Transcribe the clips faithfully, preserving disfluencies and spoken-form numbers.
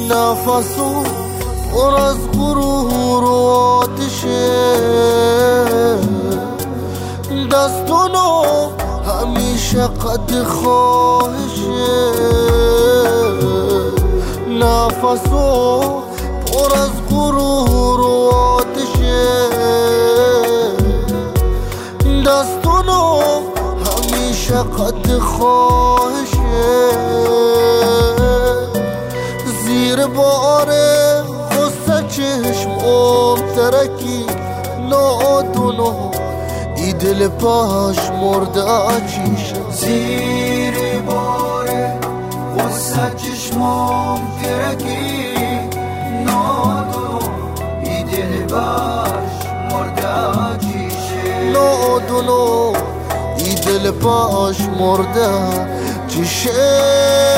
نفسو پر از غرور و آتشه، دستونو همیشه قد خواهشه. نفسو پر از غرور و آتشه، دستونو همیشه قد خواهشه. زیر بار غصه چشمم ترکی نادونو ای دل پاش مرده چیشه. زیر بار غصه چشمم ترکی نادونو ای دل پاش مرده چیشه. نادونو ای دل پاش مرده چیشه.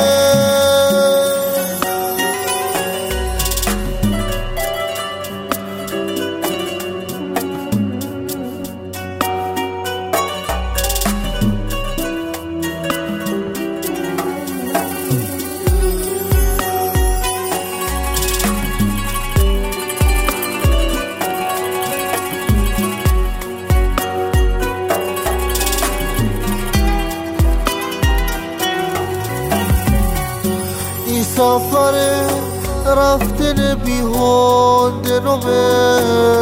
سفر رفتن بیهوده نومه،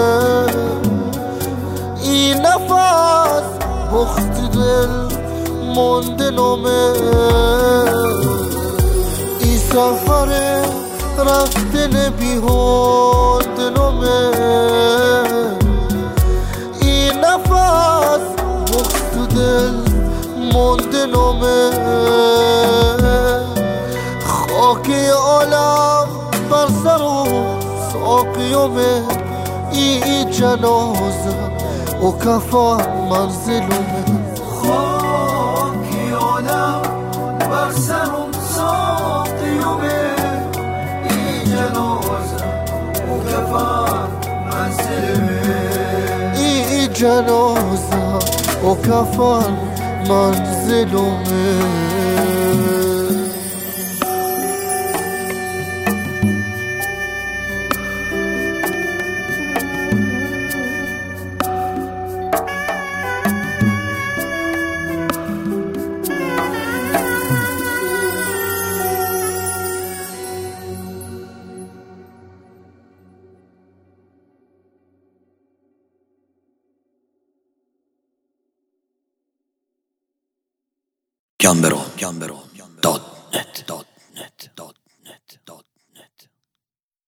این نفس بخت دل مونده نومه. این سفر رفتن بیهوده نومه، این نفس بخت دل مونده نومه. خاکی عالم بر سر و ساقیومه، ای جنازه و کفن منزلومه. خاکی عالم بر سر و ساقیومه، ای جنازه و کفن منزلومه. ای جنازه و کفن منزلومه. Gambero, Gambero, dot net.